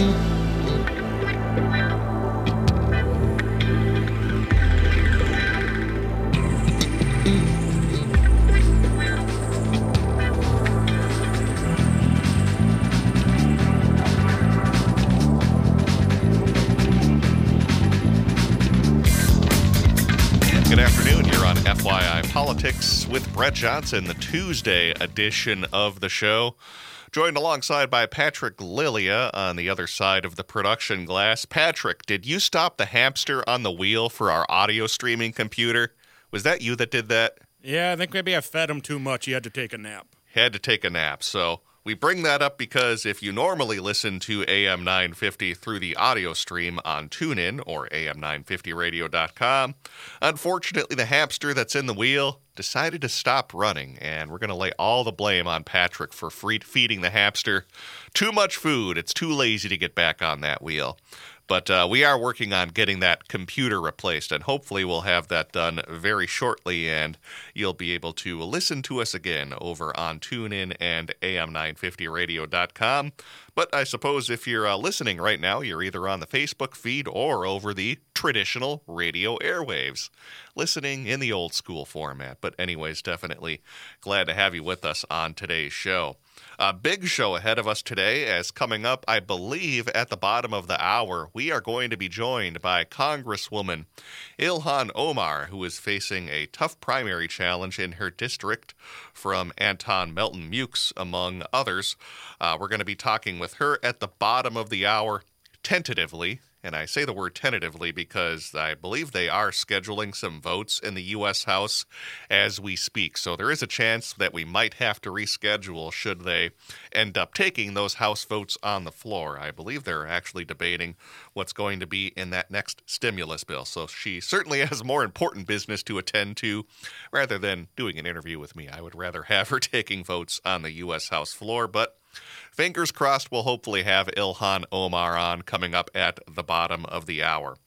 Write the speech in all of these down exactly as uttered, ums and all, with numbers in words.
Good afternoon. You're on F Y I Politics with Brett Johnson, the Tuesday edition of the show. Joined alongside by Patrick Lilia on the other side of the production glass. Patrick, did you stop the hamster on the wheel for our audio streaming computer? Was that you that did that? Yeah, I think maybe I fed him too much. He had to take a nap. Had to take a nap, so... We bring that up because if you normally listen to A M nine fifty through the audio stream on TuneIn or A M nine fifty radio dot com, unfortunately the hamster that's in the wheel decided to stop running, and we're going to lay all the blame on Patrick for free- feeding the hamster too much food. It's too lazy to get back on that wheel. But uh, we are working on getting that computer replaced, and hopefully we'll have that done very shortly, and you'll be able to listen to us again over on TuneIn and A M nine fifty radio dot com. But I suppose if you're uh, listening right now, you're either on the Facebook feed or over the traditional radio airwaves, listening in the old school format. But anyways, definitely glad to have you with us on today's show. A big show ahead of us today, as coming up, I believe, at the bottom of the hour, we are going to be joined by Congresswoman Ilhan Omar, who is facing a tough primary challenge in her district from Anton Melton Mukes, among others. Uh, we're going to be talking with her at the bottom of the hour, tentatively. And I say the word tentatively because I believe they are scheduling some votes in the U S House as we speak. So there is a chance that we might have to reschedule should they end up taking those House votes on the floor. I believe they're actually debating what's going to be in that next stimulus bill. So she certainly has more important business to attend to rather than doing an interview with me. I would rather have her taking votes on the U S House floor, but fingers crossed we'll hopefully have Ilhan Omar on coming up at the bottom of the hour.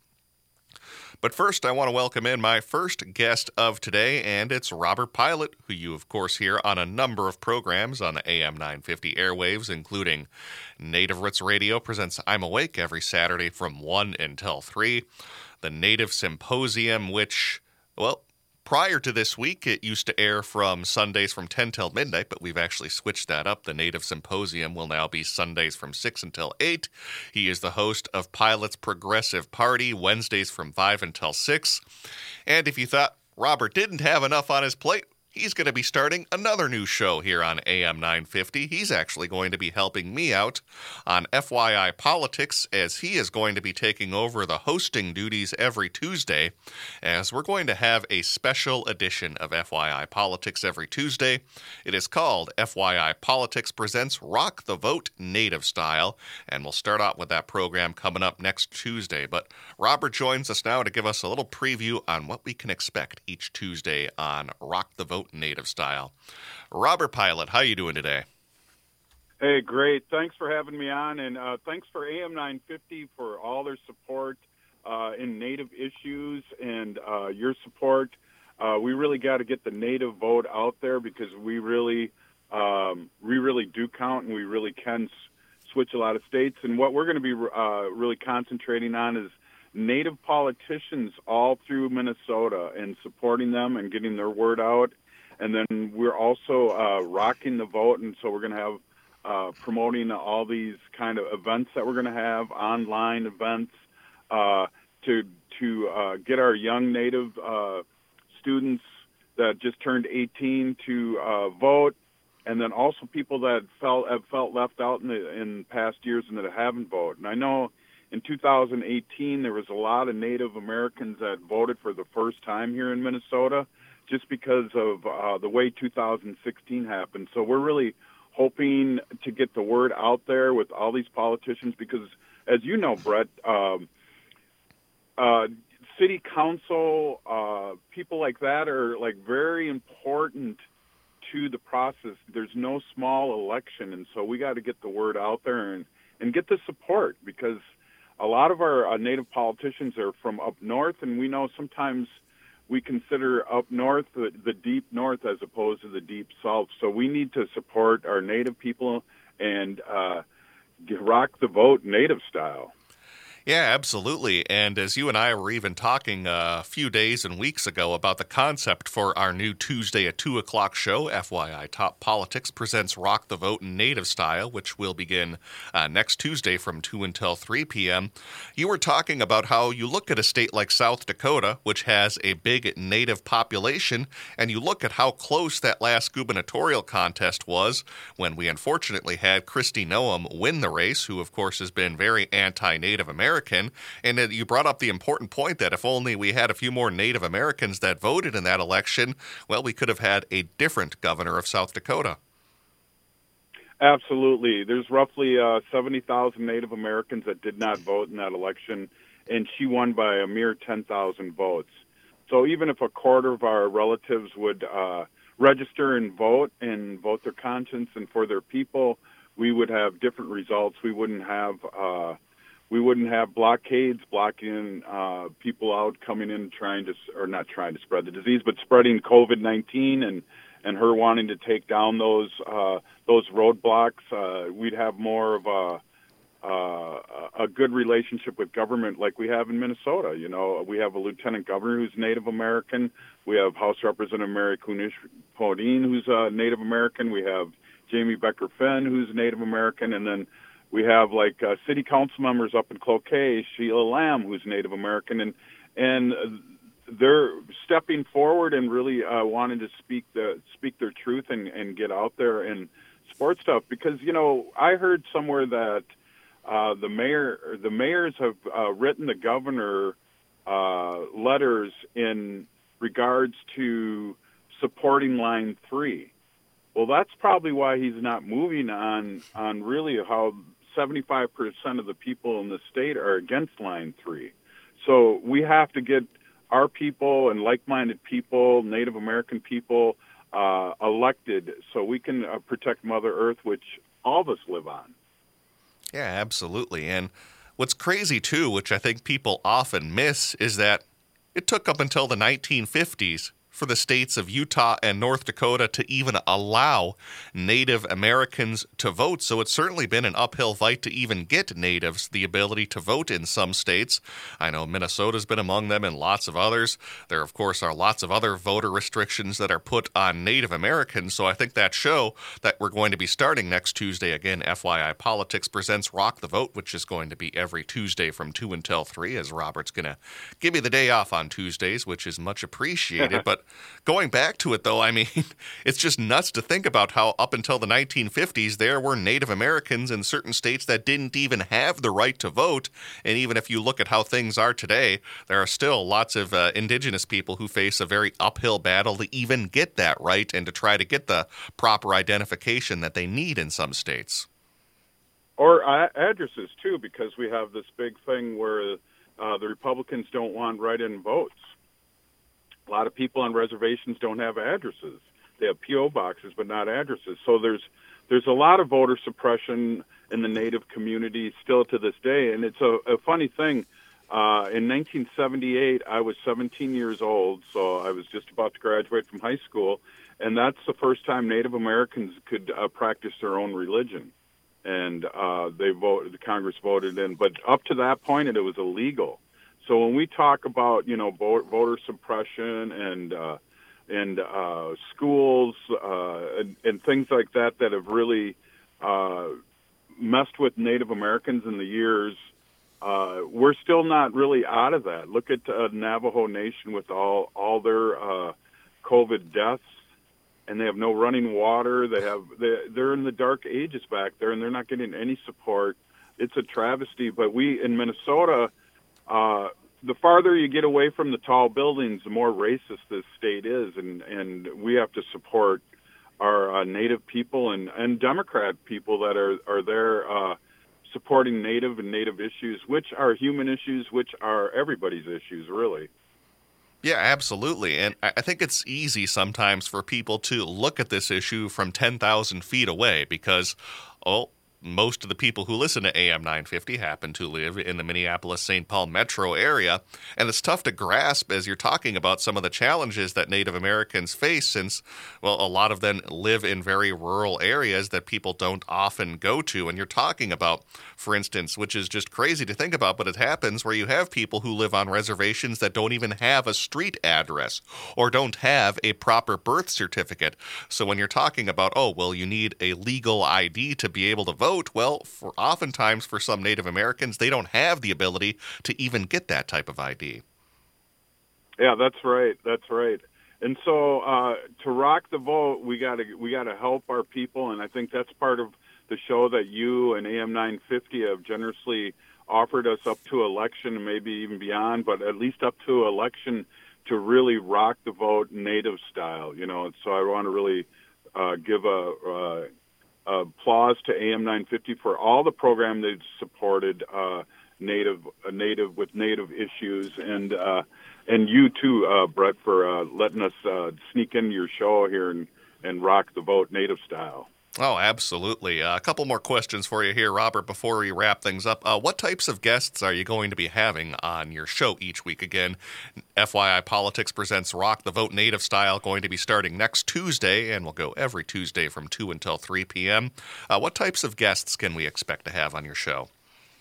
But first, I want to welcome in my first guest of today, and it's Robert Pilot, who you, of course, hear on a number of programs on the A M nine fifty airwaves, including Native Roots Radio presents I'm Awake every Saturday from one until three, the Native Symposium, which, well, prior to this week, it used to air from Sundays from ten till midnight, but we've actually switched that up. The Native Symposium will now be Sundays from six until eight. He is the host of Pilot's Progressive Party, Wednesdays from five until six. And if you thought Robert didn't have enough on his plate, he's going to be starting another new show here on A M nine fifty. He's actually going to be helping me out on F Y I Politics, as he is going to be taking over the hosting duties every Tuesday, as we're going to have a special edition of F Y I Politics every Tuesday. It is called F Y I Politics Presents Rock the Vote Native Style, and we'll start out with that program coming up next Tuesday. But Robert joins us now to give us a little preview on what we can expect each Tuesday on Rock the Vote Native Style. Robert Pilot, how you doing today? Hey, great. Thanks for having me on, and uh, thanks for A M nine fifty for all their support uh, in Native issues and uh, your support. Uh, we really got to get the Native vote out there because we really, um, we really do count, and we really can s- switch a lot of states. And what we're going to be uh, really concentrating on is Native politicians all through Minnesota and supporting them and getting their word out. And then we're also uh, rocking the vote, and so we're going to have uh, promoting all these kind of events that we're going to have, online events, uh, to to uh, get our young Native uh, students that just turned eighteen to uh, vote, and then also people that felt have felt left out in the in past years and that haven't voted. And I know in two thousand eighteen there was a lot of Native Americans that voted for the first time here in Minnesota, just because of uh, the way two thousand sixteen happened. So we're really hoping to get the word out there with all these politicians because, as you know, Brett, um, uh, city council, uh, people like that are like very important to the process. There's no small election, and so we got to get the word out there and, and get the support because a lot of our uh, Native politicians are from up north, and we know sometimes we consider up north the, the deep north as opposed to the deep south. So we need to support our Native people and uh, rock the vote Native style. Yeah, absolutely. And as you and I were even talking a few days and weeks ago about the concept for our new Tuesday at two o'clock show, F Y I Top Politics presents Rock the Vote in Native Style, which will begin uh, next Tuesday from two until three p.m., you were talking about how you look at a state like South Dakota, which has a big Native population, and you look at how close that last gubernatorial contest was when we unfortunately had Kristi Noem win the race, who of course has been very anti-Native American. And you brought up the important point that if only we had a few more Native Americans that voted in that election, well, we could have had a different governor of South Dakota. Absolutely. There's roughly uh, seventy thousand Native Americans that did not vote in that election, and she won by a mere ten thousand votes. So even if a quarter of our relatives would uh, register and vote and vote their conscience and for their people, we would have different results. We wouldn't have uh, we wouldn't have blockades blocking uh, people out coming in trying to, or not trying to spread the disease, but spreading COVID nineteen and, and her wanting to take down those uh, those roadblocks. Uh, we'd have more of a uh, a good relationship with government like we have in Minnesota. You know, we have a lieutenant governor who's Native American. We have House Representative Mary Kunesh-Podein, who's uh, Native American. We have Jamie Becker-Finn, who's Native American, and then we have like uh, city council members up in Cloquet, Sheila Lamb, who's Native American, and and they're stepping forward and really uh, wanting to speak the speak their truth and, and get out there and support stuff. Because you know, I heard somewhere that uh, the mayor, the mayors have uh, written the governor uh, letters in regards to supporting Line Three. Well, that's probably why he's not moving on on really how seventy-five percent of the people in the state are against Line three. So we have to get our people and like-minded people, Native American people, uh, elected so we can uh, protect Mother Earth, which all of us live on. Yeah, absolutely. And what's crazy, too, which I think people often miss, is that it took up until the nineteen fifties for the states of Utah and North Dakota to even allow Native Americans to vote. So it's certainly been an uphill fight to even get natives the ability to vote in some states. I know Minnesota's been among them and lots of others. There, of course, are lots of other voter restrictions that are put on Native Americans. So I think that show that we're going to be starting next Tuesday, again, F Y I Politics presents Rock the Vote, which is going to be every Tuesday from two until three, as Robert's going to give me the day off on Tuesdays, which is much appreciated. But going back to it, though, I mean, it's just nuts to think about how up until the nineteen fifties, there were Native Americans in certain states that didn't even have the right to vote. And even if you look at how things are today, there are still lots of uh, indigenous people who face a very uphill battle to even get that right and to try to get the proper identification that they need in some states. Or uh, addresses, too, because we have this big thing where uh, the Republicans don't want write-in votes. A lot of people on reservations don't have addresses. They have P O boxes, but not addresses. So there's there's a lot of voter suppression in the Native community still to this day. And it's a, a funny thing. Uh, in nineteen seventy-eight, I was seventeen years old, so I was just about to graduate from high school, and that's the first time Native Americans could uh, practice their own religion. And uh, they voted, the Congress voted in. But up to that point, it was illegal. So when we talk about, you know, voter suppression and uh, and uh, schools uh, and, and things like that that have really uh, messed with Native Americans in the years, uh, we're still not really out of that. Look at uh, Navajo Nation with all all their uh, COVID deaths, and they have no running water. They have they, they're in the dark ages back there, and they're not getting any support. It's a travesty. But we in Minnesota. Uh, the farther you get away from the tall buildings, the more racist this state is, and, and we have to support our uh, Native people and, and Democrat people that are, are there uh, supporting Native and Native issues, which are human issues, which are everybody's issues, really. Yeah, absolutely. And I think it's easy sometimes for people to look at this issue from ten thousand feet away because, oh, most of the people who listen to A M nine fifty happen to live in the Minneapolis-Saint Paul metro area, and it's tough to grasp as you're talking about some of the challenges that Native Americans face since, well, a lot of them live in very rural areas that people don't often go to. And you're talking about, for instance, which is just crazy to think about, but it happens where you have people who live on reservations that don't even have a street address or don't have a proper birth certificate. So when you're talking about, oh, well, you need a legal I D to be able to vote, well, for oftentimes for some Native Americans, they don't have the ability to even get that type of I D. Yeah, that's right. That's right. And so uh, to rock the vote, we got to we got to help our people, and I think that's part of the show that you and A M nine fifty have generously offered us up to election and maybe even beyond, but at least up to election to really rock the vote Native style. You know, so I want to really uh, give a uh, applause to A M nine fifty for all the program they've supported uh, Native uh, Native with Native issues, and uh, and you too, uh, Brett, for uh, letting us uh, sneak into your show here and, and rock the vote Native style. Oh, absolutely. Uh, a couple more questions for you here, Robert, before we wrap things up. Uh, what types of guests are you going to be having on your show each week? Again, F Y I Politics presents Rock the Vote Native Style, going to be starting next Tuesday, and will go every Tuesday from two until three p.m. Uh, what types of guests can we expect to have on your show?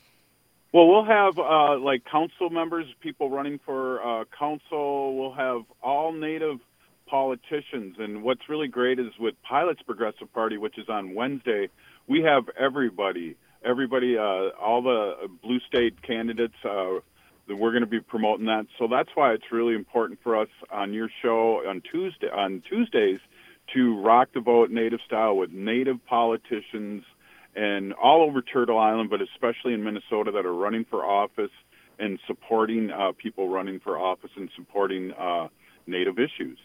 Well, we'll have uh, like council members, people running for uh, council. We'll have all Native politicians, and what's really great is with Pilots Progressive Party, which is on Wednesday, we have everybody, everybody, uh, all the blue state candidates. Uh, that we're going to be promoting that, so that's why it's really important for us on your show on Tuesday on Tuesdays to rock the vote Native style with Native politicians and all over Turtle Island, but especially in Minnesota, that are running for office and supporting uh, people running for office and supporting uh, Native issues.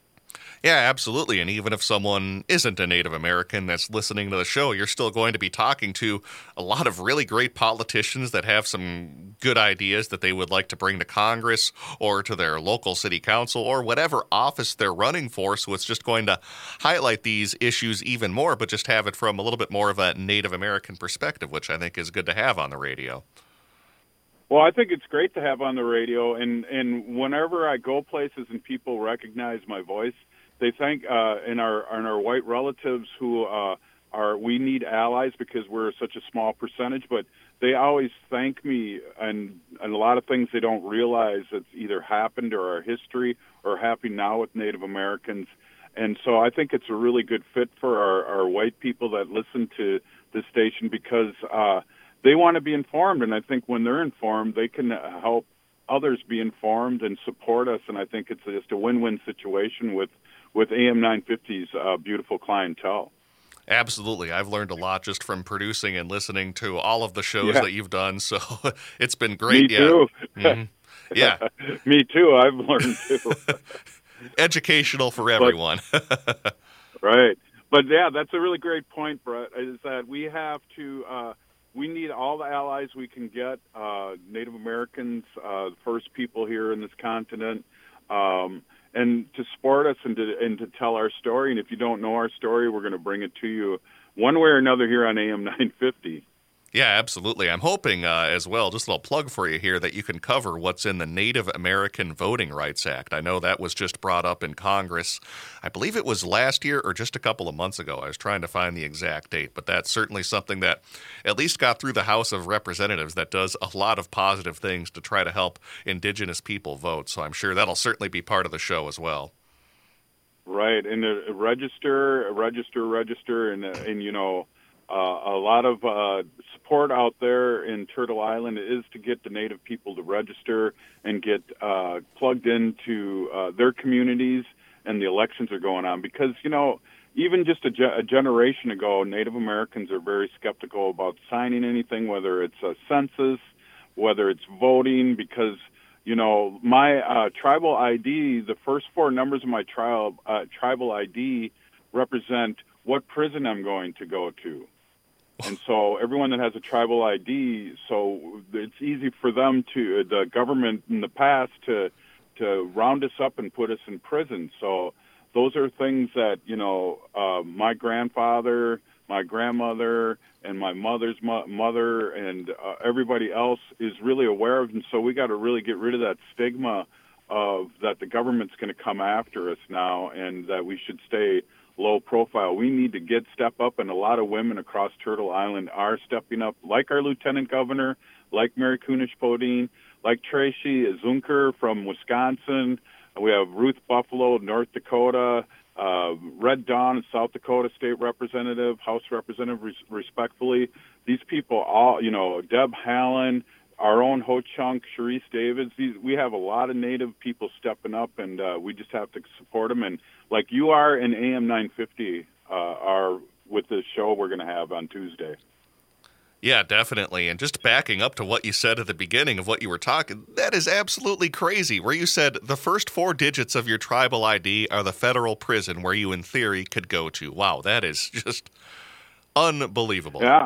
Yeah, absolutely. And even if someone isn't a Native American that's listening to the show, you're still going to be talking to a lot of really great politicians that have some good ideas that they would like to bring to Congress or to their local city council or whatever office they're running for. So it's just going to highlight these issues even more, but just have it from a little bit more of a Native American perspective, which I think is good to have on the radio. Well, I think it's great to have on the radio, and, and whenever I go places and people recognize my voice, they thank uh, and our and our white relatives who uh, are we need allies because we're such a small percentage, but they always thank me, and, and a lot of things they don't realize that's either happened or our history or happening now with Native Americans. And so I think it's a really good fit for our, our white people that listen to this station because uh, they want to be informed, and I think when they're informed, they can help others be informed and support us, and I think it's just a win-win situation with, with A M nine fifty's uh, beautiful clientele. Absolutely. I've learned a lot just from producing and listening to all of the shows yeah. that you've done, so it's been great. Me yeah. too. Mm-hmm. Yeah. Me too. I've learned too. Educational for everyone. But, right. But, yeah, that's a really great point, Brett, is that we have to uh, – we need all the allies we can get, uh, Native Americans, uh, the first people here in this continent, um, and to support us and to, and to tell our story. And if you don't know our story, we're going to bring it to you one way or another here on A M nine fifty. Yeah, absolutely. I'm hoping uh, as well, just a little plug for you here, that you can cover what's in the Native American Voting Rights Act. I know that was just brought up in Congress. I believe it was last year or just a couple of months ago. I was trying to find the exact date, but that's certainly something that at least got through the House of Representatives that does a lot of positive things to try to help Indigenous people vote. So I'm sure that'll certainly be part of the show as well. Right, and uh, register, register, register, and, uh, and you know, Uh, a lot of uh, support out there in Turtle Island is to get the Native people to register and get uh, plugged into uh, their communities, and the elections are going on. Because, you know, even just a, ge- a generation ago, Native Americans are very skeptical about signing anything, whether it's a census, whether it's voting, because, you know, my uh, tribal I D, the first four numbers of my tri- uh, tribal I D represent what prison I'm going to go to. And so everyone that has a tribal I D, so it's easy for them to, the government in the past, to to round us up and put us in prison. So those are things that, you know, uh, my grandfather, my grandmother and my mother's mo- mother and uh, everybody else is really aware of. And so we got to really get rid of that stigma of that the government's going to come after us now and that we should stay low profile. We need to get step up, and a lot of women across Turtle Island are stepping up, like our lieutenant governor, like Mary Kunesh-Podein, like Tracy Zunker from Wisconsin. We have Ruth Buffalo, North Dakota, uh, Red Dawn, South Dakota State Representative, House Representative, res- respectfully. These people all, you know, Deb Hallen, our own Ho Chunk, Sharice Davids. These, we have a lot of Native people stepping up, and uh, we just have to support them. And like you are in A M nine fifty uh, are with this show we're going to have on Tuesday. Yeah, definitely. And just backing up to what you said at the beginning of what you were talking, that is absolutely crazy, where you said the first four digits of your tribal I D are the federal prison where you, in theory, could go to. Wow, that is just unbelievable. Yeah.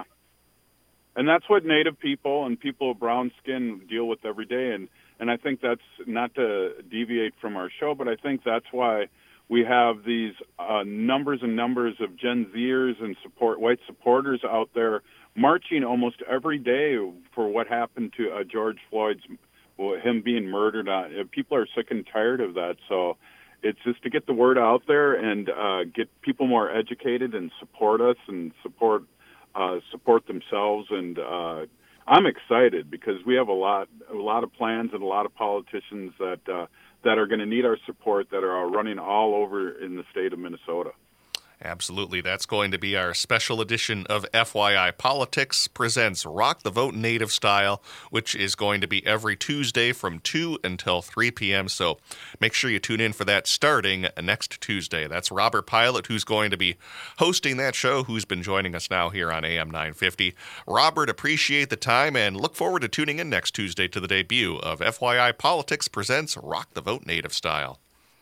And that's what Native people and people of brown skin deal with every day. And, and I think that's, not to deviate from our show, but I think that's why we have these uh, numbers and numbers of Gen Zers and support white supporters out there marching almost every day for what happened to uh, George Floyd's, well, him being murdered. On, uh, people are sick and tired of that. So it's just to get the word out there and uh, get people more educated and support us and support uh, support themselves. And uh, I'm excited because we have a lot a lot of plans and a lot of politicians that uh, that are going to need our support that are running all over in the state of Minnesota. Absolutely. That's going to be our special edition of F Y I Politics presents Rock the Vote Native Style, which is going to be every Tuesday from two until three p.m. So make sure you tune in for that starting next Tuesday. That's Robert Pilot, who's going to be hosting that show, who's been joining us now here on A M nine fifty. Robert, appreciate the time and look forward to tuning in next Tuesday to the debut of F Y I Politics presents Rock the Vote Native Style.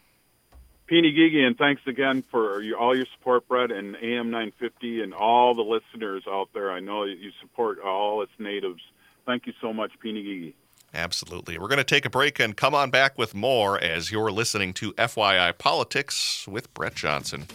Peeny Gigi, and thanks again for your, all your support, Brett, and A M nine fifty, and all the listeners out there. I know you support all its natives. Thank you so much, Peeny Gigi. Absolutely. We're going to take a break and come on back with more as you're listening to F Y I Politics with Brett Johnson.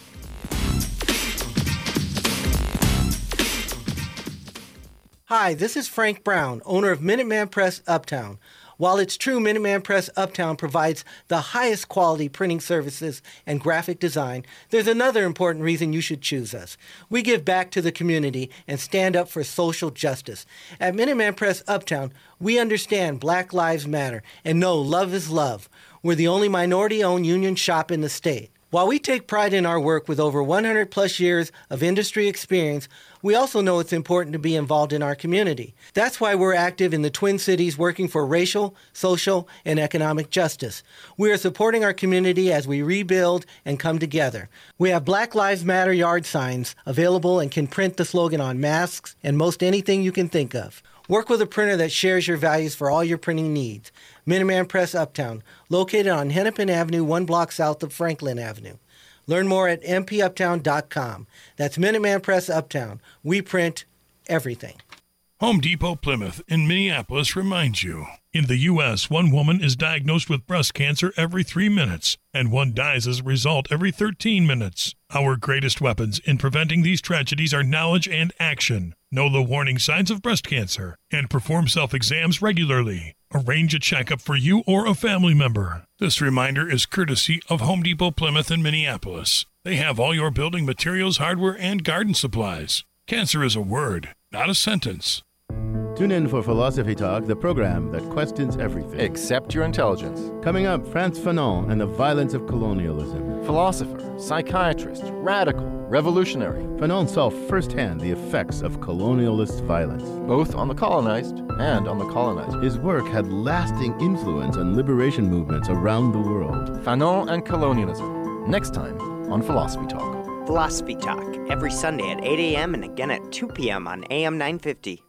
Hi, this is Frank Brown, owner of Minuteman Press Uptown. While it's true Minuteman Press Uptown provides the highest quality printing services and graphic design, there's another important reason you should choose us. We give back to the community and stand up for social justice. At Minuteman Press Uptown, we understand Black Lives Matter and know love is love. We're the only minority-owned union shop in the state. While we take pride in our work with over one hundred plus years of industry experience, we also know it's important to be involved in our community. That's why we're active in the Twin Cities working for racial, social, and economic justice. We are supporting our community as we rebuild and come together. We have Black Lives Matter yard signs available and can print the slogan on masks and most anything you can think of. Work with a printer that shares your values for all your printing needs. Minuteman Press Uptown, located on Hennepin Avenue, one block south of Franklin Avenue. Learn more at m p uptown dot com. That's Minuteman Press Uptown. We print everything. Home Depot Plymouth in Minneapolis reminds you, in the U S, one woman is diagnosed with breast cancer every three minutes, and one dies as a result every thirteen minutes. Our greatest weapons in preventing these tragedies are knowledge and action. Know the warning signs of breast cancer and perform self-exams regularly. Arrange a checkup for you or a family member. This reminder is courtesy of Home Depot Plymouth in Minneapolis. They have all your building materials, hardware, and garden supplies. Cancer is a word, not a sentence. Tune in for Philosophy Talk, the program that questions everything. Except your intelligence. Coming up, Frantz Fanon and the violence of colonialism. Philosopher, psychiatrist, radical, revolutionary. Fanon saw firsthand the effects of colonialist violence, both on the colonized and on the colonized. His work had lasting influence on liberation movements around the world. Fanon and colonialism. Next time on Philosophy Talk. Philosophy Talk, every Sunday at eight a.m. and again at two p.m. on A M nine fifty.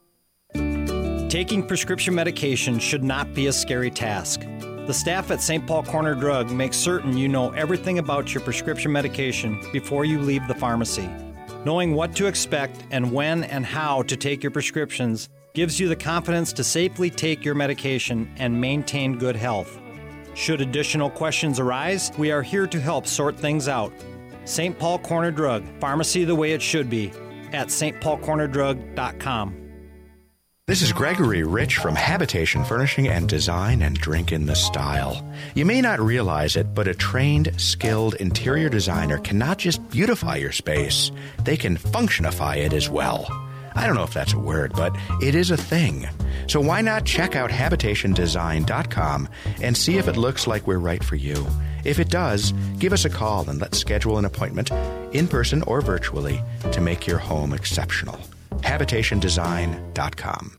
Taking prescription medication should not be a scary task. The staff at Saint Paul Corner Drug makes certain you know everything about your prescription medication before you leave the pharmacy. Knowing what to expect and when and how to take your prescriptions gives you the confidence to safely take your medication and maintain good health. Should additional questions arise, we are here to help sort things out. Saint Paul Corner Drug, pharmacy the way it should be. at s t paul corner drug dot com. This is Gregory Rich from Habitation Furnishing and Design and Drink in the Style. You may not realize it, but a trained, skilled interior designer can not just beautify your space, they can functionify it as well. I don't know if that's a word, but it is a thing. So why not check out habitation design dot com and see if it looks like we're right for you. If it does, give us a call and let's schedule an appointment, in person or virtually, to make your home exceptional. habitation design dot com.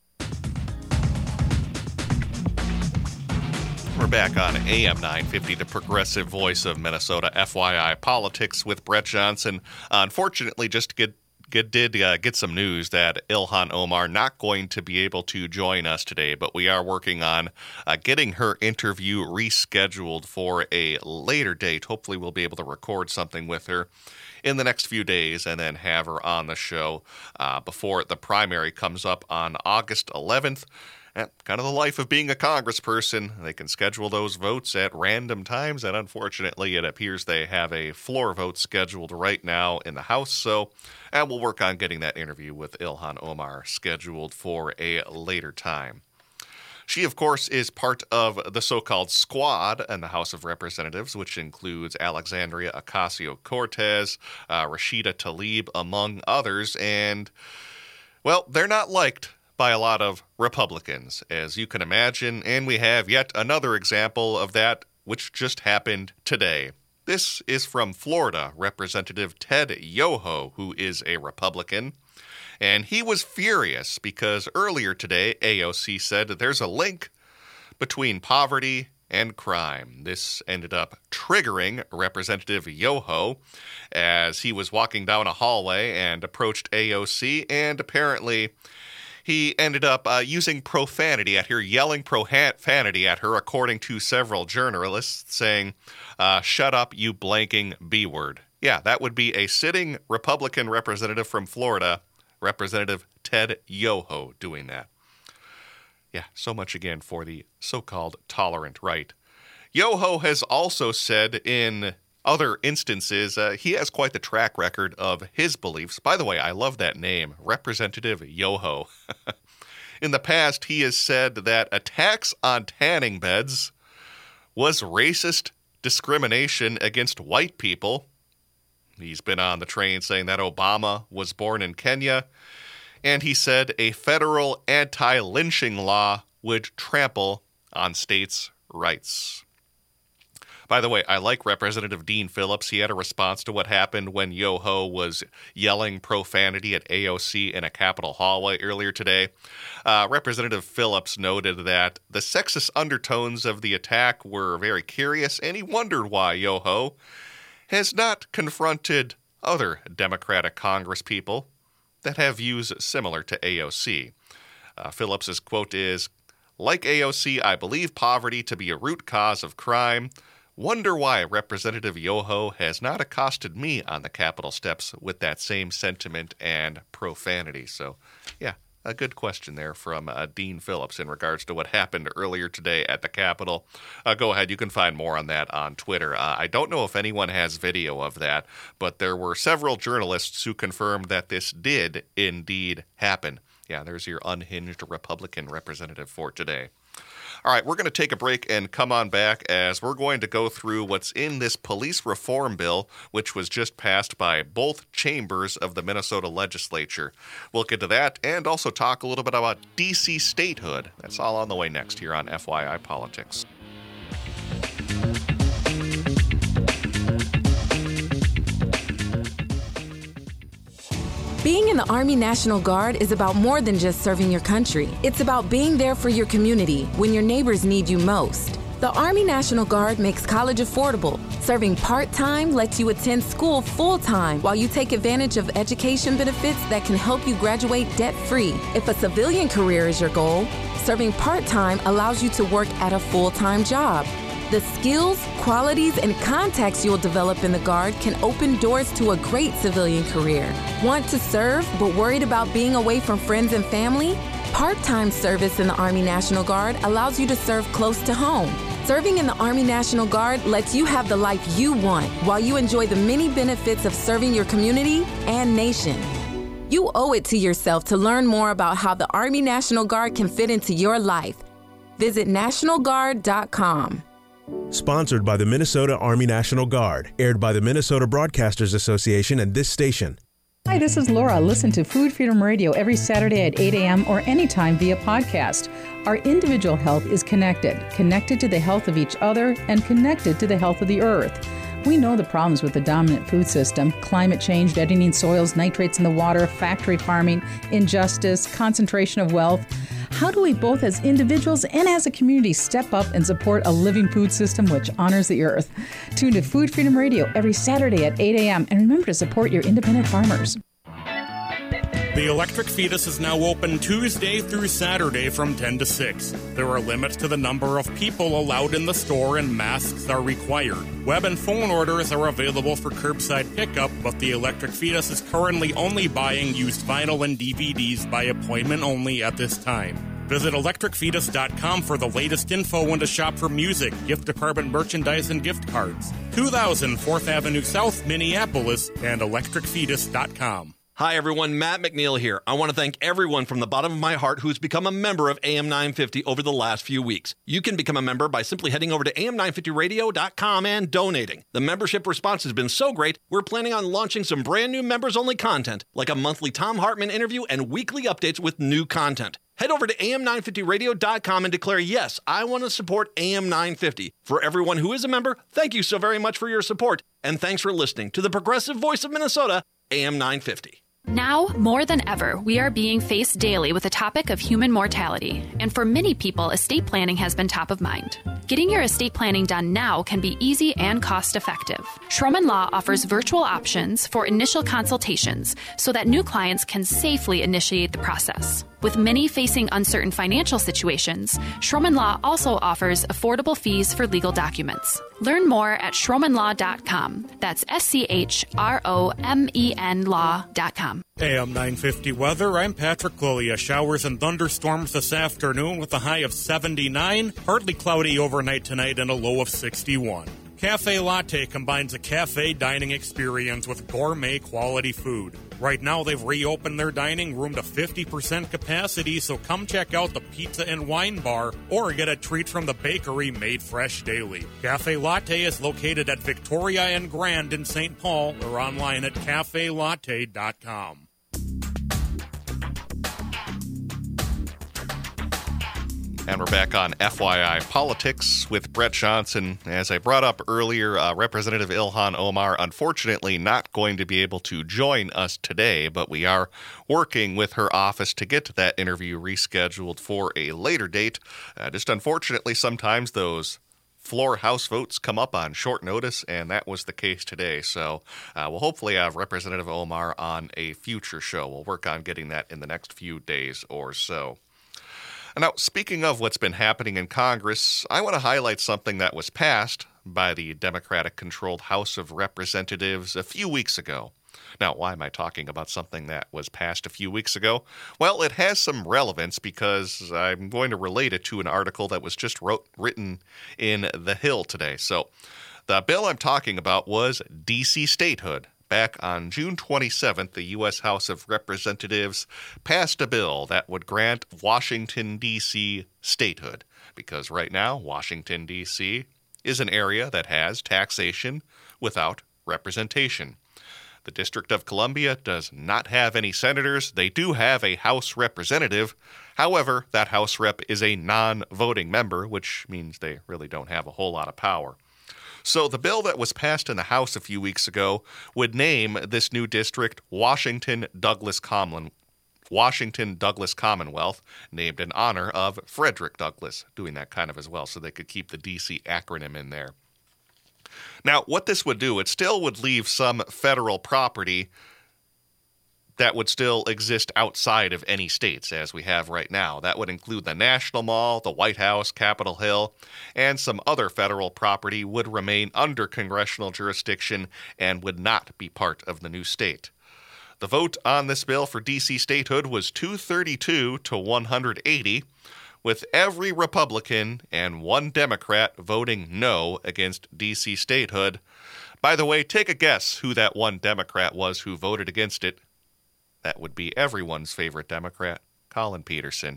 We're back on A M nine fifty, the progressive voice of Minnesota, F Y I Politics with Brett Johnson. Uh, unfortunately, just to get Get, did uh, get some news that Ilhan Omar not going to be able to join us today, but we are working on uh, getting her interview rescheduled for a later date. Hopefully we'll be able to record something with her in the next few days and then have her on the show uh, before the primary comes up on August eleventh. And kind of the life of being a congressperson. They can schedule those votes at random times, and unfortunately it appears they have a floor vote scheduled right now in the House, so and we'll work on getting that interview with Ilhan Omar scheduled for a later time. She, of course, is part of the so-called squad in the House of Representatives, which includes Alexandria Ocasio-Cortez, uh, Rashida Tlaib, among others, and, well, they're not liked by a lot of Republicans, as you can imagine, and we have yet another example of that, which just happened today. This is from Florida, Representative Ted Yoho, who is a Republican, and he was furious because earlier today, A O C said that there's a link between poverty and crime. This ended up triggering Representative Yoho as he was walking down a hallway and approached A O C, and apparently he ended up uh, using profanity at her, yelling profanity at her, according to several journalists, saying, uh, shut up, you blanking B-word. Yeah, that would be a sitting Republican representative from Florida, Representative Ted Yoho, doing that. Yeah, so much again for the so-called tolerant right. Yoho has also said in other instances, uh, he has quite the track record of his beliefs. By the way, I love that name, Representative Yoho. In the past, he has said that a tax on tanning beds was racist discrimination against white people. He's been on the train saying that Obama was born in Kenya. And he said a federal anti-lynching law would trample on states' rights. By the way, I like Representative Dean Phillips. He had a response to what happened when Yoho was yelling profanity at A O C in a Capitol hallway earlier today. Uh, Representative Phillips noted that the sexist undertones of the attack were very curious, and he wondered why Yoho has not confronted other Democratic congresspeople that have views similar to A O C. Uh, Phillips's quote is, like A O C, I believe poverty to be a root cause of crime. Wonder why Representative Yoho has not accosted me on the Capitol steps with that same sentiment and profanity. So, yeah, a good question there from uh, Dean Phillips in regards to what happened earlier today at the Capitol. Uh, go ahead. You can find more on that on Twitter. Uh, I don't know if anyone has video of that, but there were several journalists who confirmed that this did indeed happen. Yeah, there's your unhinged Republican representative for today. All right, we're going to take a break and come on back as we're going to go through what's in this police reform bill, which was just passed by both chambers of the Minnesota legislature. We'll get to that and also talk a little bit about D C statehood. That's all on the way next here on F Y I Politics. Being in the Army National Guard is about more than just serving your country. It's about being there for your community when your neighbors need you most. The Army National Guard makes college affordable. Serving part-time lets you attend school full-time while you take advantage of education benefits that can help you graduate debt-free. If a civilian career is your goal, serving part-time allows you to work at a full-time job. The skills, qualities, and contacts you'll develop in the Guard can open doors to a great civilian career. Want to serve but worried about being away from friends and family? Part-time service in the Army National Guard allows you to serve close to home. Serving in the Army National Guard lets you have the life you want while you enjoy the many benefits of serving your community and nation. You owe it to yourself to learn more about how the Army National Guard can fit into your life. Visit national guard dot com. Sponsored by the Minnesota Army National Guard. Aired by the Minnesota Broadcasters Association and this station. Hi, this is Laura. Listen to Food Freedom Radio every Saturday at eight a.m. or anytime via podcast. Our individual health is connected, connected to the health of each other and connected to the health of the earth. We know the problems with the dominant food system: climate change, deadening soils, nitrates in the water, factory farming, injustice, concentration of wealth. How do we both as individuals and as a community step up and support a living food system which honors the earth? Tune to Food Freedom Radio every Saturday at eight a.m. and remember to support your independent farmers. The Electric Fetus is now open Tuesday through Saturday from ten to six. There are limits to the number of people allowed in the store and masks are required. Web and phone orders are available for curbside pickup, but the Electric Fetus is currently only buying used vinyl and D V Ds by appointment only at this time. Visit electric fetus dot com for the latest info and to shop for music, gift department merchandise, and gift cards. two thousand fourth Avenue South, Minneapolis, and electric fetus dot com. Hi, everyone. Matt McNeil here. I want to thank everyone from the bottom of my heart who's become a member of A M nine fifty over the last few weeks. You can become a member by simply heading over to A M nine fifty radio dot com and donating. The membership response has been so great, we're planning on launching some brand new members-only content, like a monthly Tom Hartman interview and weekly updates with new content. Head over to A M nine fifty radio dot com and declare, yes, I want to support A M nine fifty. For everyone who is a member, thank you so very much for your support. And thanks for listening to the progressive voice of Minnesota, A M nine fifty. Now, more than ever, we are being faced daily with the topic of human mortality. And for many people, estate planning has been top of mind. Getting your estate planning done now can be easy and cost-effective. Schroman Law offers virtual options for initial consultations so that new clients can safely initiate the process. With many facing uncertain financial situations, Schroman Law also offers affordable fees for legal documents. Learn more at schroman law dot com. That's S C H R O M E N law dot com. A M nine fifty weather, I'm Patrick Lilia. Showers and thunderstorms this afternoon with a high of seventy-nine, partly cloudy overnight tonight and a low of sixty-one. Cafe Latte combines a cafe dining experience with gourmet quality food. Right now, they've reopened their dining room to fifty percent capacity, so come check out the pizza and wine bar or get a treat from the bakery made fresh daily. Cafe Latte is located at Victoria and Grand in Saint Paul or online at cafe latte dot com. And we're back on F Y I Politics with Brett Johnson. As I brought up earlier, uh, Representative Ilhan Omar, unfortunately not going to be able to join us today, but we are working with her office to get that interview rescheduled for a later date. Uh, just unfortunately, sometimes those floor House votes come up on short notice, and that was the case today. So uh, we'll hopefully have Representative Omar on a future show. We'll work on getting that in the next few days or so. Now, speaking of what's been happening in Congress, I want to highlight something that was passed by the Democratic-controlled House of Representatives a few weeks ago. Now, why am I talking about something that was passed a few weeks ago? Well, it has some relevance because I'm going to relate it to an article that was just wrote, written in The Hill today. So, the bill I'm talking about was D C statehood. Back on June twenty-seventh, the U S House of Representatives passed a bill that would grant Washington, D C statehood, because right now, Washington, D C is an area that has taxation without representation. The District of Columbia does not have any senators. They do have a House representative. However, that House rep is a non-voting member, which means they really don't have a whole lot of power. So the bill that was passed in the House a few weeks ago would name this new district Washington Douglas Common, Washington Douglas Commonwealth, named in honor of Frederick Douglass, doing that kind of as well so they could keep the D C acronym in there. Now, what this would do, it still would leave some federal property that would still exist outside of any states, as we have right now. That would include the National Mall, the White House, Capitol Hill, and some other federal property would remain under congressional jurisdiction and would not be part of the new state. The vote on this bill for D C statehood was two thirty-two to one hundred eighty, with every Republican and one Democrat voting no against D C statehood. By the way, take a guess who that one Democrat was who voted against it. That would be everyone's favorite Democrat, Colin Peterson.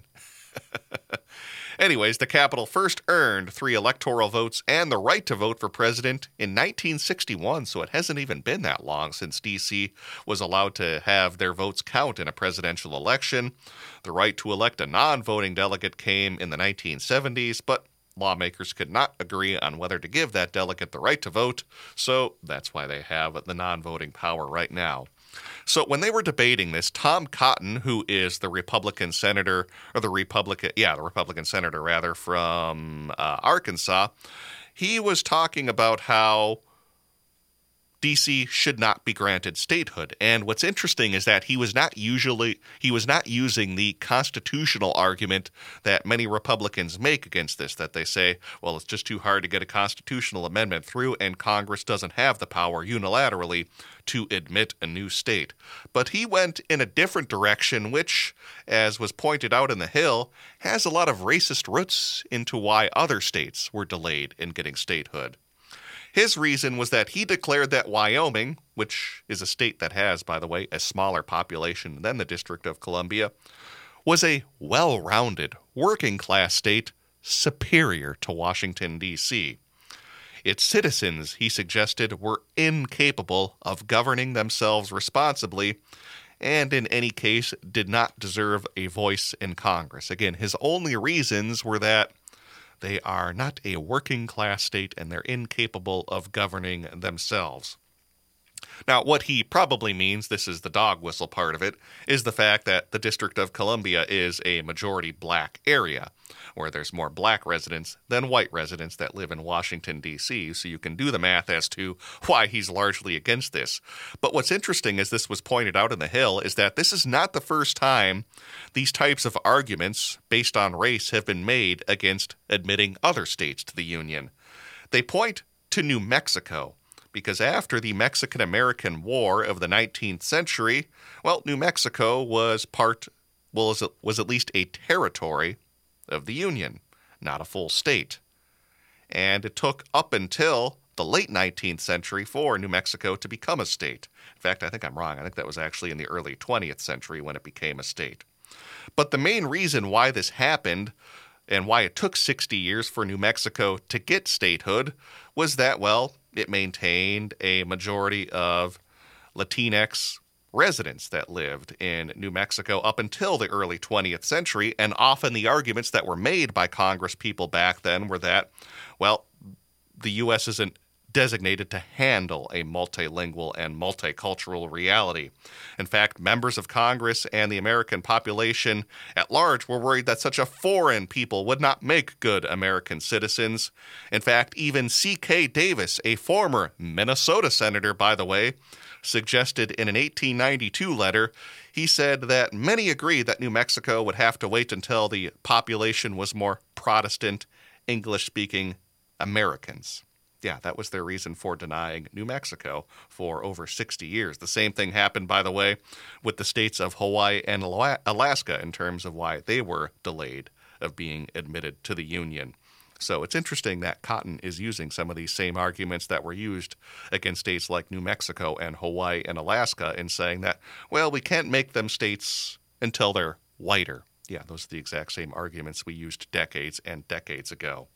Anyways, the Capitol first earned three electoral votes and the right to vote for president in nineteen sixty-one, so it hasn't even been that long since D C was allowed to have their votes count in a presidential election. The right to elect a non-voting delegate came in the nineteen seventies, but lawmakers could not agree on whether to give that delegate the right to vote, so that's why they have the non-voting power right now. So when they were debating this, Tom Cotton, who is the Republican senator, or the Republican, yeah, the Republican senator, rather, from uh, Arkansas, he was talking about how D C should not be granted statehood. And what's interesting is that he was not usually he was not using the constitutional argument that many Republicans make against this, that they say, well, it's just too hard to get a constitutional amendment through, and Congress doesn't have the power unilaterally to admit a new state. But he went in a different direction, which, as was pointed out in The Hill, has a lot of racist roots into why other states were delayed in getting statehood. His reason was that he declared that Wyoming, which is a state that has, by the way, a smaller population than the District of Columbia, was a well-rounded, working-class state superior to Washington, D C Its citizens, he suggested, were incapable of governing themselves responsibly and in any case did not deserve a voice in Congress. Again, his only reasons were that they are not a working-class state and they're incapable of governing themselves. Now, what he probably means, this is the dog whistle part of it, is the fact that the District of Columbia is a majority black area, where there's more black residents than white residents that live in Washington, D C, so you can do the math as to why he's largely against this. But what's interesting, as this was pointed out in The Hill, is that this is not the first time these types of arguments based on race have been made against admitting other states to the Union. They point to New Mexico, because after the Mexican-American War of the nineteenth century, well, New Mexico was part, well, was, was at least a territory of the Union, not a full state. And it took up until the late nineteenth century for New Mexico to become a state. In fact, I think I'm wrong. I think that was actually in the early twentieth century when it became a state. But the main reason why this happened and why it took sixty years for New Mexico to get statehood was that, well, it maintained a majority of Latinx residents that lived in New Mexico up until the early twentieth century, and often the arguments that were made by Congress people back then were that, well, the U S isn't designated to handle a multilingual and multicultural reality. In fact, members of Congress and the American population at large were worried that such a foreign people would not make good American citizens. In fact, even C K Davis, a former Minnesota senator, by the way, suggested in an eighteen ninety-two letter, he said that many agree that New Mexico would have to wait until the population was more Protestant, English-speaking Americans. Yeah, that was their reason for denying New Mexico for over sixty years. The same thing happened, by the way, with the states of Hawaii and Alaska in terms of why they were delayed of being admitted to the Union. So it's interesting that Cotton is using some of these same arguments that were used against states like New Mexico and Hawaii and Alaska in saying that, well, we can't make them states until they're whiter. Yeah, those are the exact same arguments we used decades and decades ago.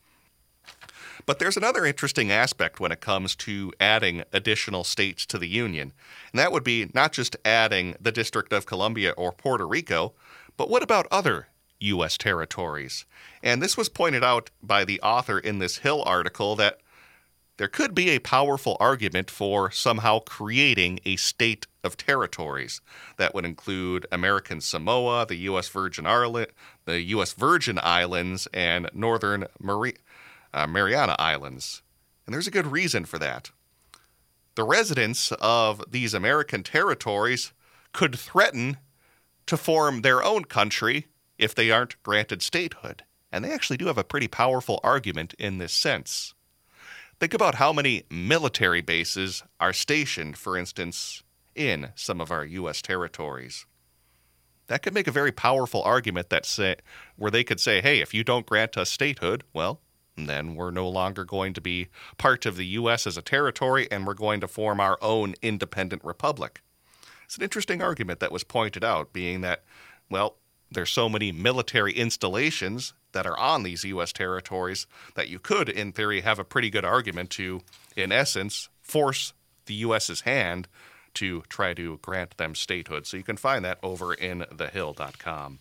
But there's another interesting aspect when it comes to adding additional states to the Union, and that would be not just adding the District of Columbia or Puerto Rico, but what about other U S territories? And this was pointed out by the author in this Hill article that there could be a powerful argument for somehow creating a state of territories that would include American Samoa, the U S Virgin Island, the U S Virgin Islands, and Northern Mari- uh, Mariana Islands. And there's a good reason for that. The residents of these American territories could threaten to form their own country if they aren't granted statehood. And they actually do have a pretty powerful argument in this sense. Think about how many military bases are stationed, for instance, in some of our U S territories. That could make a very powerful argument that say, where they could say, hey, if you don't grant us statehood, well, then we're no longer going to be part of the U S as a territory, and we're going to form our own independent republic. It's an interesting argument that was pointed out, being that, well, there's so many military installations that are on these U S territories that you could, in theory, have a pretty good argument to, in essence, force the U S's hand to try to grant them statehood. So you can find that over in the hill dot com.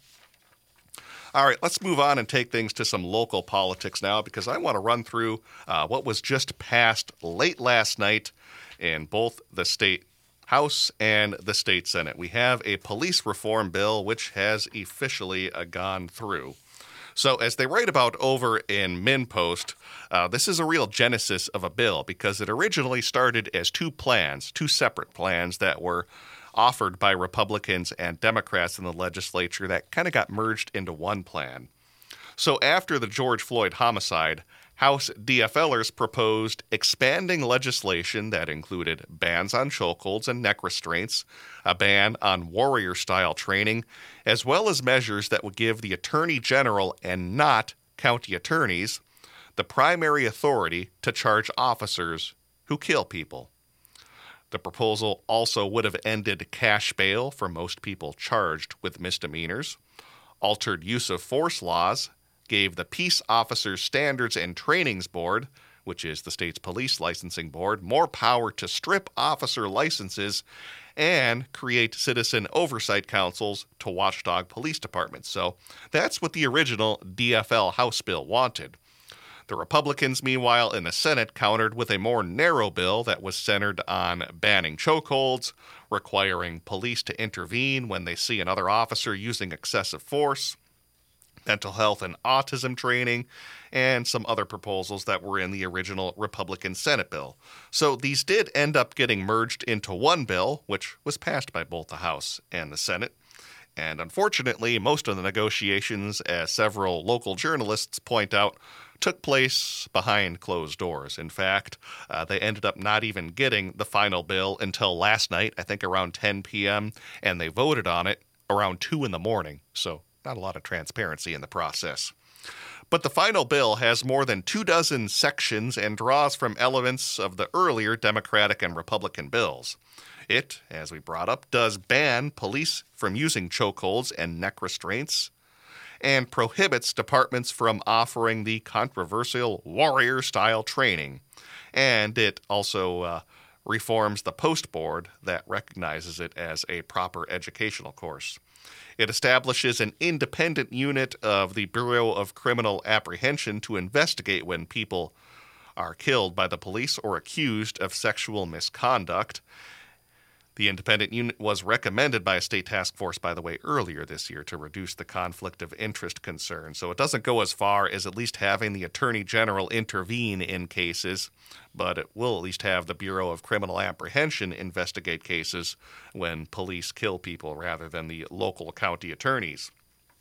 All right, let's move on and take things to some local politics now, because I want to run through uh, what was just passed late last night in both the state House and the state Senate. We have a police reform bill which has officially uh, gone through. So as they write about over in MinnPost, uh, this is a real genesis of a bill, because it originally started as two plans, two separate plans that were offered by Republicans and Democrats in the legislature that kind of got merged into one plan. So after the George Floyd homicide, House DFLers proposed expanding legislation that included bans on chokeholds and neck restraints, a ban on warrior-style training, as well as measures that would give the Attorney General and not county attorneys the primary authority to charge officers who kill people. The proposal also would have ended cash bail for most people charged with misdemeanors, altered use of force laws, gave the Peace Officers Standards and Trainings Board, which is the state's police licensing board, more power to strip officer licenses and create citizen oversight councils to watchdog police departments. So that's what the original D F L House bill wanted. The Republicans, meanwhile, in the Senate countered with a more narrow bill that was centered on banning chokeholds, requiring police to intervene when they see another officer using excessive force, mental health and autism training, and some other proposals that were in the original Republican Senate bill. So these did end up getting merged into one bill, which was passed by both the House and the Senate. And unfortunately, most of the negotiations, as several local journalists point out, took place behind closed doors. In fact, uh, they ended up not even getting the final bill until last night, I think around ten p.m., and they voted on it around two in the morning. So not a lot of transparency in the process. But the final bill has more than two dozen sections and draws from elements of the earlier Democratic and Republican bills. It, as we brought up, does ban police from using chokeholds and neck restraints, and prohibits departments from offering the controversial warrior-style training. And it also uh, reforms the post board that recognizes it as a proper educational course. It establishes an independent unit of the Bureau of Criminal Apprehension to investigate when people are killed by the police or accused of sexual misconduct. The independent unit was recommended by a state task force, by the way, earlier this year to reduce the conflict of interest concern. So it doesn't go as far as at least having the Attorney General intervene in cases, but it will at least have the Bureau of Criminal Apprehension investigate cases when police kill people rather than the local county attorneys.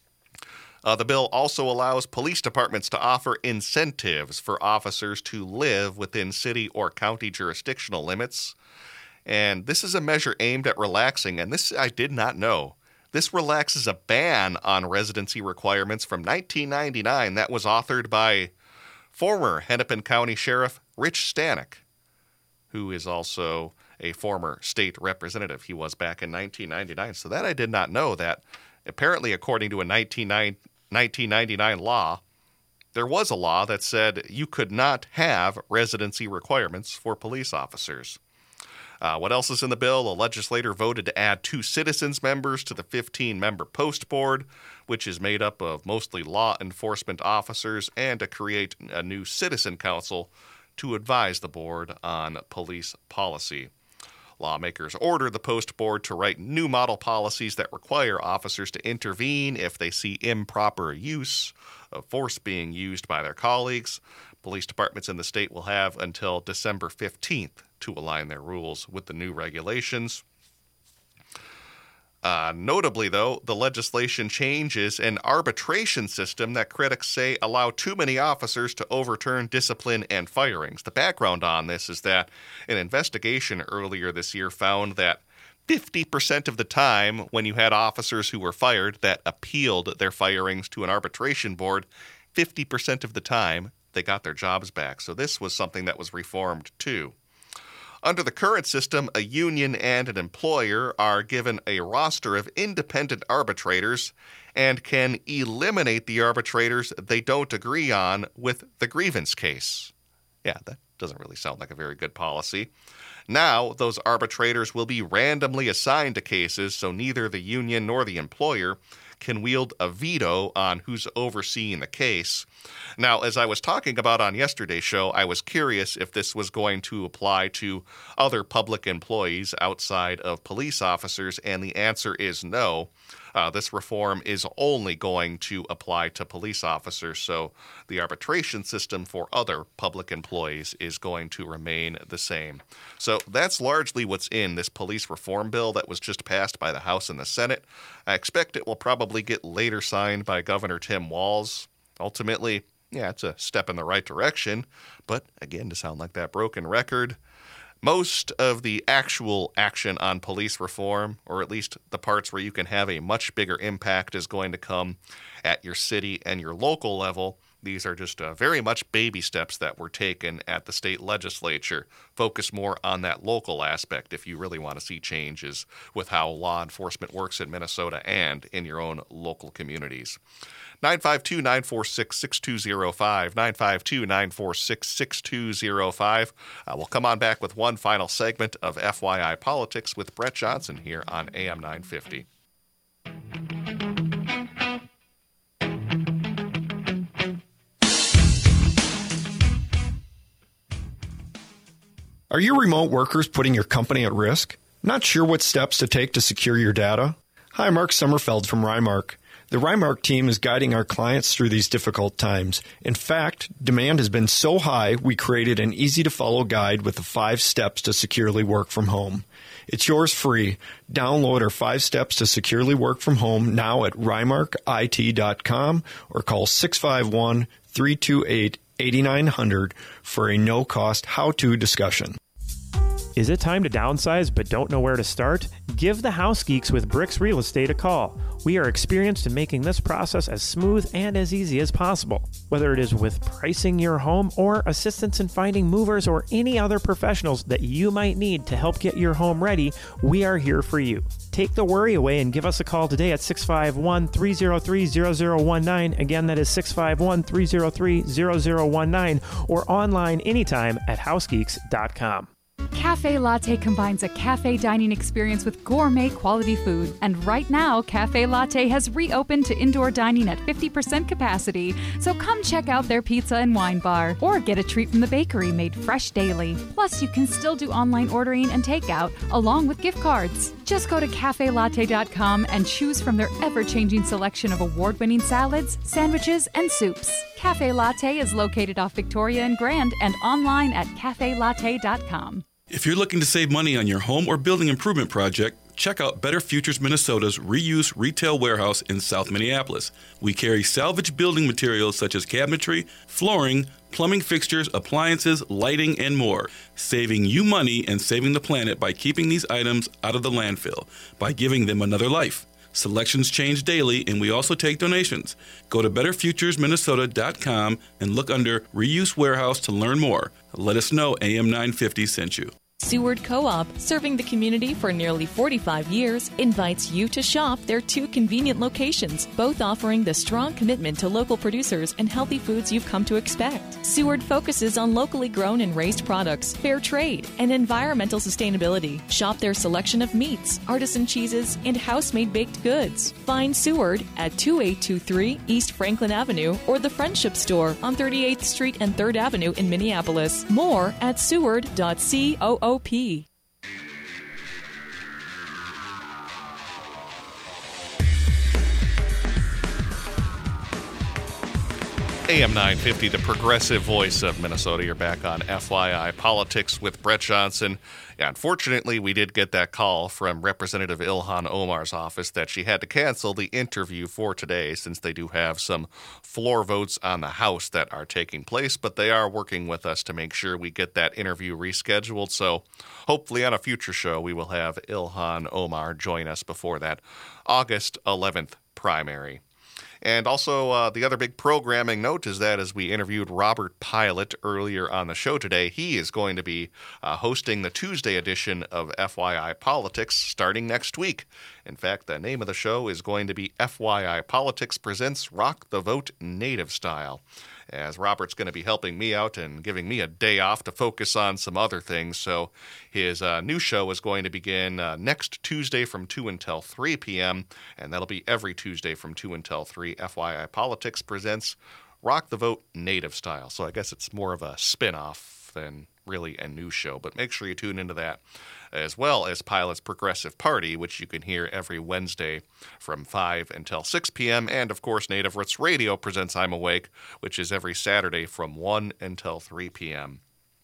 Uh, the bill also allows police departments to offer incentives for officers to live within city or county jurisdictional limits. And this is a measure aimed at relaxing, and this I did not know. This relaxes a ban on residency requirements from nineteen ninety-nine that was authored by former Hennepin County Sheriff Rich Stanek, who is also a former state representative. He was back in nineteen ninety-nine. So that I did not know, that apparently according to a nineteen ninety-nine law, there was a law that said you could not have residency requirements for police officers. Uh, what else is in the bill? A legislator voted to add two citizens members to the fifteen-member post board, which is made up of mostly law enforcement officers, and to create a new citizen council to advise the board on police policy. Lawmakers ordered the post board to write new model policies that require officers to intervene if they see improper use of force being used by their colleagues. Police departments in the state will have until December fifteenth to align their rules with the new regulations. Uh, notably, though, the legislation changes an arbitration system that critics say allow too many officers to overturn discipline and firings. The background on this is that an investigation earlier this year found that fifty percent of the time when you had officers who were fired that appealed their firings to an arbitration board, fifty percent of the time they got their jobs back. So this was something that was reformed too. Under the current system, a union and an employer are given a roster of independent arbitrators and can eliminate the arbitrators they don't agree on with the grievance case. Yeah, that doesn't really sound like a very good policy. Now, those arbitrators will be randomly assigned to cases, so neither the union nor the employer can wield a veto on who's overseeing the case. Now, as I was talking about on yesterday's show, I was curious if this was going to apply to other public employees outside of police officers, and the answer is no. Uh, this reform is only going to apply to police officers, so the arbitration system for other public employees is going to remain the same. So that's largely what's in this police reform bill that was just passed by the House and the Senate. I expect it will probably get later signed by Governor Tim Walz. Ultimately, yeah, it's a step in the right direction, but again, to sound like that broken record, most of the actual action on police reform, or at least the parts where you can have a much bigger impact, is going to come at your city and your local level. These are just uh, very much baby steps that were taken at the state legislature. Focus more on that local aspect if you really want to see changes with how law enforcement works in Minnesota and in your own local communities. nine five two, nine four six, six two zero five, nine five two, nine four six, six two zero five. Uh, we'll come on back with one final segment of F Y I Politics with Brett Johnson here on A M nine fifty. Are your remote workers putting your company at risk? Not sure what steps to take to secure your data? Hi, Mark Sommerfeld from Rymark. The Rymark team is guiding our clients through these difficult times. In fact, demand has been so high, we created an easy-to-follow guide with the five steps to securely work from home. It's yours free. Download our five steps to securely work from home now at rymark I T dot com or call six five one, three two eight, eight nine zero zero for a no-cost how-to discussion. Is it time to downsize but don't know where to start? Give the House Geeks with Bricks Real Estate a call. We are experienced in making this process as smooth and as easy as possible. Whether it is with pricing your home or assistance in finding movers or any other professionals that you might need to help get your home ready, we are here for you. Take the worry away and give us a call today at six five one, three zero three, zero zero one nine. Again, that is six five one, three zero three, zero zero one nine, or online anytime at house geeks dot com. Cafe Latte combines a cafe dining experience with gourmet quality food. And right now, Cafe Latte has reopened to indoor dining at fifty percent capacity. So come check out their pizza and wine bar, or get a treat from the bakery made fresh daily. Plus, you can still do online ordering and takeout, along with gift cards. Just go to cafe latte dot com and choose from their ever-changing selection of award-winning salads, sandwiches, and soups. Cafe Latte is located off Victoria and Grand and online at cafe latte dot com. If you're looking to save money on your home or building improvement project, check out Better Futures Minnesota's reuse retail warehouse in South Minneapolis. We carry salvage building materials such as cabinetry, flooring, plumbing fixtures, appliances, lighting, and more, saving you money and saving the planet by keeping these items out of the landfill, by giving them another life. Selections change daily, and we also take donations. Go to better futures minnesota dot com and look under Reuse Warehouse to learn more. Let us know A M nine fifty sent you. Seward Co-op, serving the community for nearly forty-five years, invites you to shop their two convenient locations, both offering the strong commitment to local producers and healthy foods you've come to expect. Seward focuses on locally grown and raised products, fair trade, and environmental sustainability. Shop their selection of meats, artisan cheeses, and house-made baked goods. Find Seward at two eight two three East Franklin Avenue or the Friendship Store on thirty-eighth Street and third Avenue in Minneapolis. More at seward dot coop. O P. A M nine fifty, the progressive voice of Minnesota. You're back on F Y I Politics with Brett Johnson. Yeah, unfortunately, we did get that call from Representative Ilhan Omar's office that she had to cancel the interview for today since they do have some floor votes on the House that are taking place, but they are working with us to make sure we get that interview rescheduled. So hopefully on a future show, we will have Ilhan Omar join us before that August eleventh primary. And also, uh, the other big programming note is that as we interviewed Robert Pilot earlier on the show today, he is going to be uh, hosting the Tuesday edition of F Y I Politics starting next week. In fact, the name of the show is going to be F Y I Politics Presents Rock the Vote Native Style, as Robert's going to be helping me out and giving me a day off to focus on some other things. So his uh, new show is going to begin uh, next Tuesday from two until three p.m., and that'll be every Tuesday from two until three. F Y I Politics Presents Rock the Vote Native Style. So I guess it's more of a spin-off than really a new show, but make sure you tune into that, as well as Pilot's Progressive Party, which you can hear every Wednesday from five until six p.m., and of course Native Roots Radio presents I'm Awake, which is every Saturday from one until three p.m.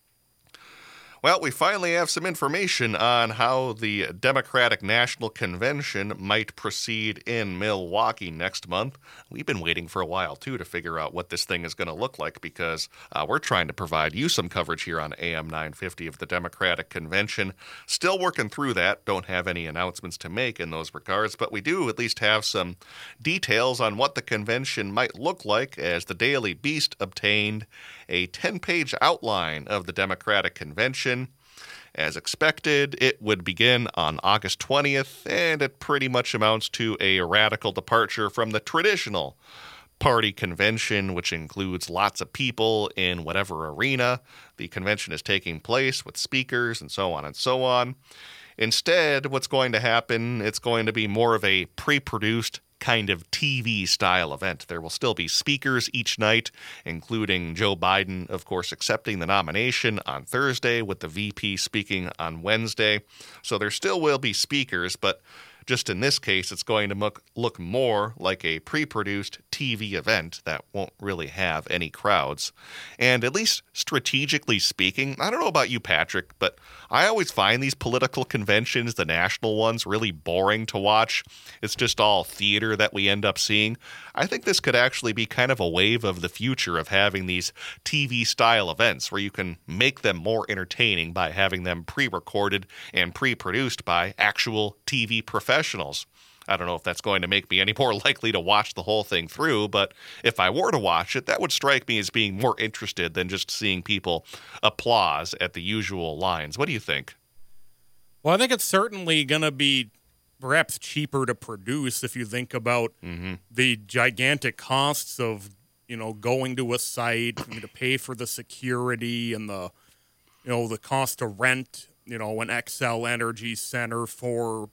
Well, we finally have some information on how the Democratic National Convention might proceed in Milwaukee next month. We've been waiting for a while, too, to figure out what this thing is going to look like, because uh, we're trying to provide you some coverage here on A M nine fifty of the Democratic Convention. Still working through that. Don't have any announcements to make in those regards, but we do at least have some details on what the convention might look like, as the Daily Beast obtained a ten-page outline of the Democratic Convention. As expected, it would begin on August twentieth, and it pretty much amounts to a radical departure from the traditional party convention, which includes lots of people in whatever arena the convention is taking place, with speakers and so on and so on. Instead, what's going to happen, it's going to be more of a pre-produced kind of T V-style event. There will still be speakers each night, including Joe Biden, of course, accepting the nomination on Thursday, with the V P speaking on Wednesday. So there still will be speakers, but just in this case, it's going to look, look more like a pre-produced T V event that won't really have any crowds. And at least strategically speaking, I don't know about you, Patrick, but I always find these political conventions, the national ones, really boring to watch. It's just all theater that we end up seeing. I think this could actually be kind of a wave of the future of having these T V-style events where you can make them more entertaining by having them pre-recorded and pre-produced by actual T V professionals. I don't know if that's going to make me any more likely to watch the whole thing through, but if I were to watch it, that would strike me as being more interested than just seeing people applause at the usual lines. What do you think? Well, I think it's certainly going to be perhaps cheaper to produce if you think about mm-hmm. the gigantic costs of, you know, going to a site, I mean, to pay for the security and the, you know, the cost to rent, you know, an Xcel Energy Center for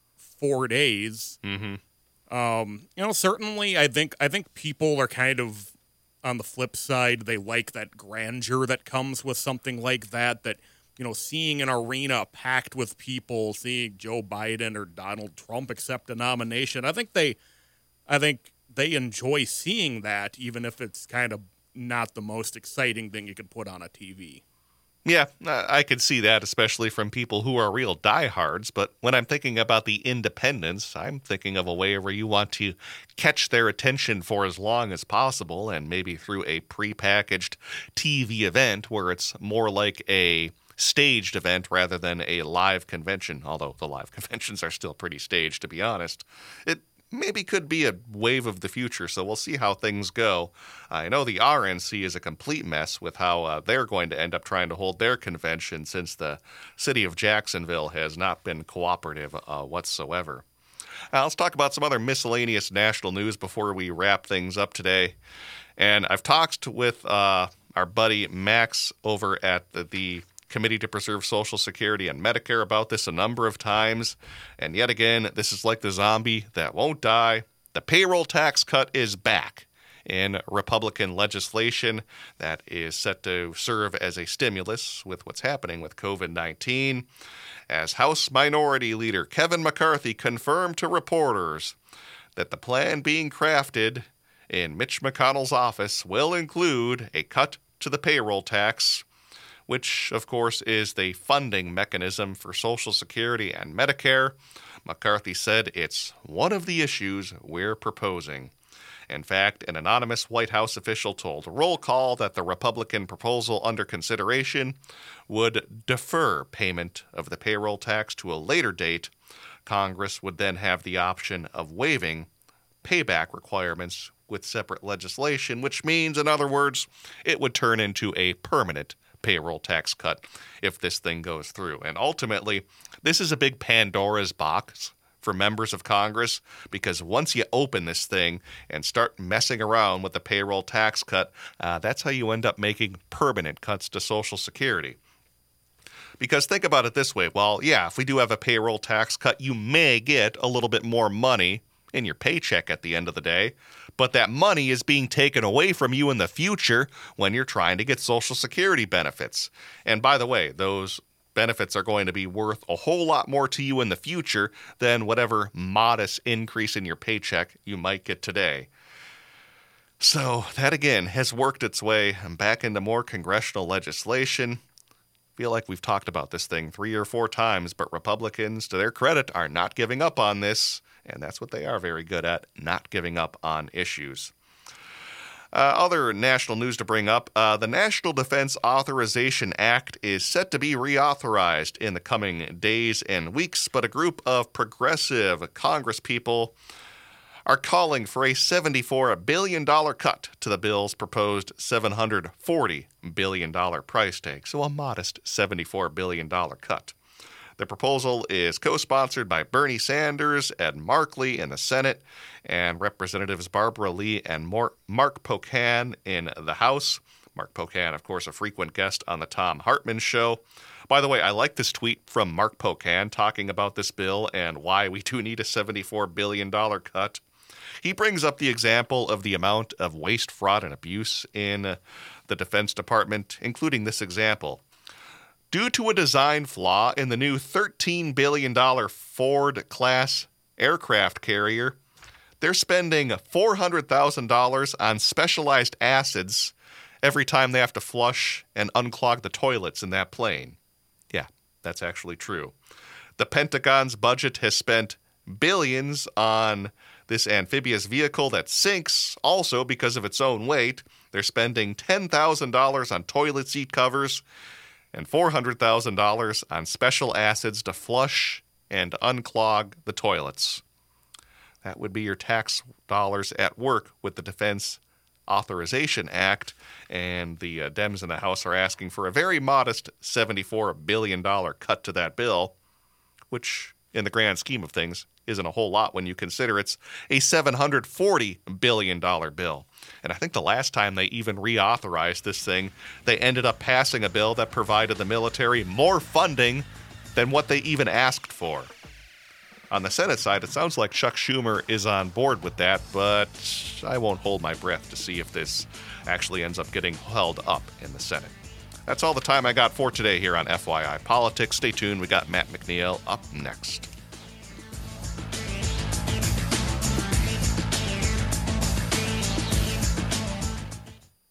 four days. Mm-hmm. Um, you know, certainly I think I think people are kind of, on the flip side, they like that grandeur that comes with something like that, that, you know, seeing an arena packed with people, seeing Joe Biden or Donald Trump accept a nomination. I think they I think they enjoy seeing that, even if it's kind of not the most exciting thing you could put on a T V. Yeah, I could see that, especially from people who are real diehards. But when I'm thinking about the independents, I'm thinking of a way where you want to catch their attention for as long as possible, and maybe through a prepackaged T V event where it's more like a staged event rather than a live convention, although the live conventions are still pretty staged, to be honest. It maybe could be a wave of the future, so we'll see how things go. I know the R N C is a complete mess with how uh, they're going to end up trying to hold their convention, since the city of Jacksonville has not been cooperative uh, whatsoever. Uh, let's talk about some other miscellaneous national news before we wrap things up today. And I've talked with uh, our buddy Max over at the, the Committee to Preserve Social Security and Medicare about this a number of times. And yet again, this is like the zombie that won't die. The payroll tax cut is back in Republican legislation that is set to serve as a stimulus with what's happening with covid nineteen. As House Minority Leader Kevin McCarthy confirmed to reporters that the plan being crafted in Mitch McConnell's office will include a cut to the payroll tax, which, of course, is the funding mechanism for Social Security and Medicare. McCarthy said it's one of the issues we're proposing. In fact, an anonymous White House official told Roll Call that the Republican proposal under consideration would defer payment of the payroll tax to a later date. Congress would then have the option of waiving payback requirements with separate legislation, which means, in other words, it would turn into a permanent payroll tax cut if this thing goes through. And ultimately, this is a big Pandora's box for members of Congress, because once you open this thing and start messing around with the payroll tax cut, uh, that's how you end up making permanent cuts to Social Security. Because think about it this way. Well, yeah, if we do have a payroll tax cut, you may get a little bit more money in your paycheck at the end of the day, but that money is being taken away from you in the future when you're trying to get Social Security benefits. And by the way, those benefits are going to be worth a whole lot more to you in the future than whatever modest increase in your paycheck you might get today. So that, again, has worked its way back into more congressional legislation. Feel like we've talked about this thing three or four times, but Republicans, to their credit, are not giving up on this, and that's what they are very good at, not giving up on issues. Uh, other national news to bring up, uh, the National Defense Authorization Act is set to be reauthorized in the coming days and weeks, but a group of progressive congresspeople are calling for a seventy-four billion dollars cut to the bill's proposed seven hundred forty billion dollars price tag, so a modest seventy-four billion dollars cut. The proposal is co-sponsored by Bernie Sanders, Ed Markey in the Senate, and Representatives Barbara Lee and Mark Pocan in the House. Mark Pocan, of course, a frequent guest on the Thom Hartmann Show. By the way, I like this tweet from Mark Pocan talking about this bill and why we do need a seventy-four billion dollars cut. He brings up the example of the amount of waste, fraud, and abuse in the Defense Department, including this example. Due to a design flaw in the new thirteen billion dollars Ford-class aircraft carrier, they're spending four hundred thousand dollars on specialized acids every time they have to flush and unclog the toilets in that plane. Yeah, that's actually true. The Pentagon's budget has spent billions on this amphibious vehicle that sinks, also because of its own weight. They're spending ten thousand dollars on toilet seat covers and four hundred thousand dollars on special acids to flush and unclog the toilets. That would be your tax dollars at work with the Defense Authorization Act, and the uh, Dems in the House are asking for a very modest seventy-four billion dollars cut to that bill, which, in the grand scheme of things, isn't a whole lot when you consider it's a seven hundred forty billion dollars bill. And I think the last time they even reauthorized this thing, they ended up passing a bill that provided the military more funding than what they even asked for. On the Senate side, it sounds like Chuck Schumer is on board with that, but I won't hold my breath to see if this actually ends up getting held up in the Senate. That's all the time I got for today here on F Y I Politics. Stay tuned. We got Matt McNeil up next.